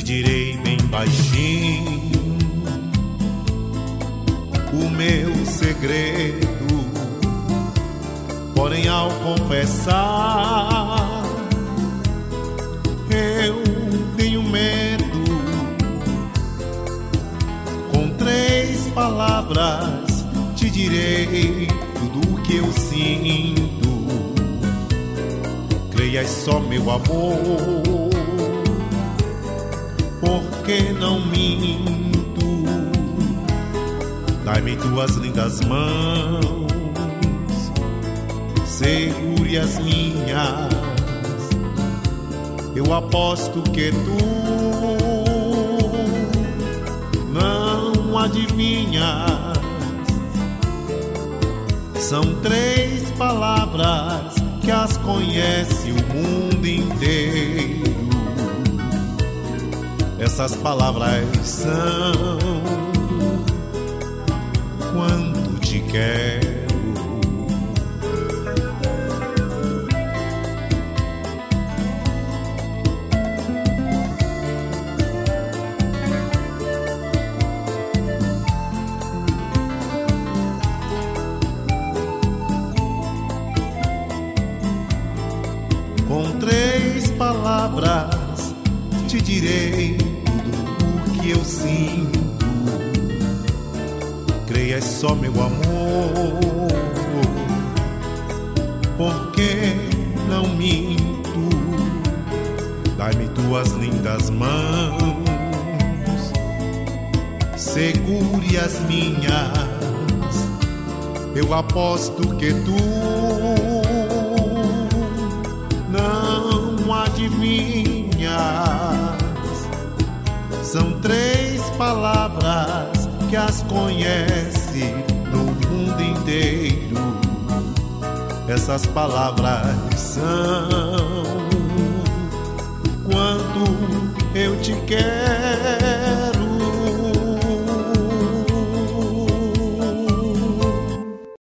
direi bem baixinho o meu segredo. Porém, ao confessar, eu tenho medo. Com 3 palavras te direi tudo o que eu sinto. Creias só, meu amor, porque não minto. Dai-me tuas lindas mãos, segure as minhas. Eu aposto que tu não adivinhas. São 3 palavras que as conhece o mundo inteiro. Essas palavras são: quanto te quero. Com 3 palavras te direi tudo o que eu sinto. Creias só, meu amor, porque não minto. Dai-me tuas lindas mãos, segure as minhas. Eu aposto que tu não adivinhas. São 3 palavras que as conhece no mundo inteiro. Essas palavras são: quanto eu te quero.